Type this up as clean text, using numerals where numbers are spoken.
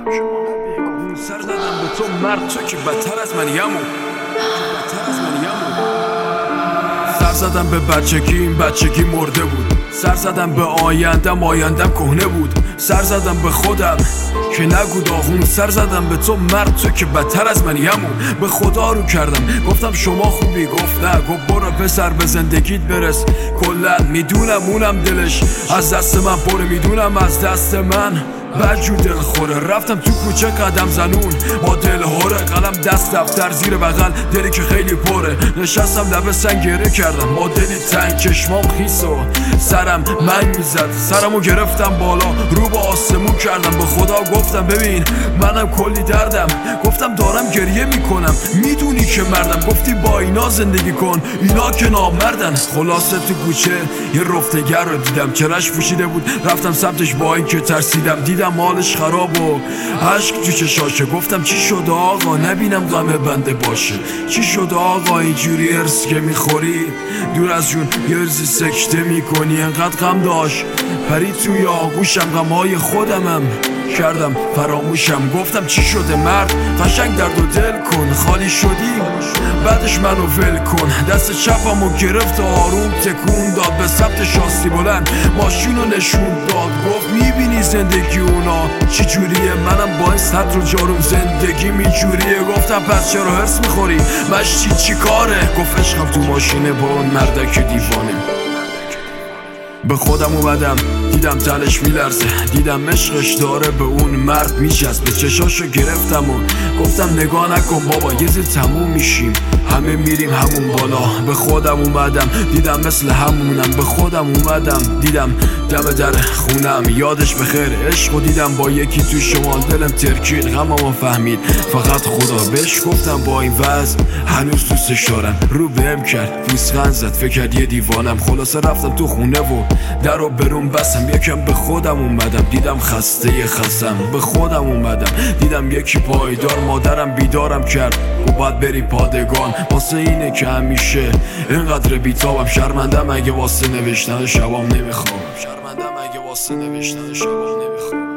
سر زدم به تو مرد، تو که بدتر از من یمو. سر زدم به بچگی، این بچگی مرده بود. سر زدم به آیندم، آیندم کهنه بود. سر زدم به خودم که نگو داغون. سر زدم به تو مرد، تو که بدتر از من یمون. به خدا رو کردم گفتم شما خوبی، گفت نه. گفت برو پسر به زندگیت برس. کلا میدونم اونم دلش از دست من پره، میدونم از دست من بجو دل خوره. رفتم تو کوچه قدم زنون با دل هوره، قلم دست دفتر زیر بغل، دلی که خیلی پره. نشستم لب سنگ گره کردم با دلی تنگ، چشمام خیس و سرم منگ میزد. سرمو گرفتم بالا رو به آسمون کردم، به خدا گفتم ببین منم کلی دردم. گفتم دارم گریه میکنم، میدونی که مردم. گفتی با اینا زندگی کن، اینا که نامردن. خلاصه تو کوچه یه رفتگر رو دیدم، چرش پوشیده بود. رفتم سمتش با این که ترسیدم، دیدم حالش خراب و عشق تو چشاشه. گفتم چی شده آقا، نبینم غم بنده باشه. چی شده آقا اینجوری ارس که میخوری، دور از جون یه ارزی سکته میکنی. انقدر غم داشت پرید توی آغوشم، غمهای خودمم کردم فراموشم. گفتم چی شده مرد، قشنگ درد و دل کن. خالی شدی بعدش منو ول کن. دست چپمو گرفت و آروم تکون داد به سمت شاسی بلند، ماشینو نشون داد. گفت میبینی زندگی اونا چی جوریه، منم با این سطر و جاروم زندگی میجوریه. گفتم پس چرا هرس میخوری، مشتی چی کاره؟ گفت عشقم تو ماشینه با اون مردک دیوانه. به خودم اومدم دیدم تنش میلرزه، دیدم عشقش داره به اون مرد میچسبه. چشاشو گرفتم و گفتم نگاه نکن بابا، یه زیر تموم میشیم، همه میریم همون بالا. به خودم اومدم دیدم مثل همونم، به خودم اومدم دیدم دم در خونم. یادش بخیر عشقو دیدم با یکی تو شمال، دلم ترکید غممو فهمید فقط خدا. بهش گفتم با این وضع هنوز دوستش دارم، رو بهم کرد پوزخند زد، فکر کرد یه دیوانم. خلاصه رفتم تو خونه و درو برون بسم. یکم به خودم اومدم دیدم خسته خستم. به خودم اومدم دیدم یکی پایدار، مادرم بیدارم کرد و باید بری پادگان. واسه اینه که همیشه اینقدر بیتابم، شرمندم اگه واسه نوشتن شبام نمیخوام. شرمندم اگه واسه نوشتن شبام نمیخوام.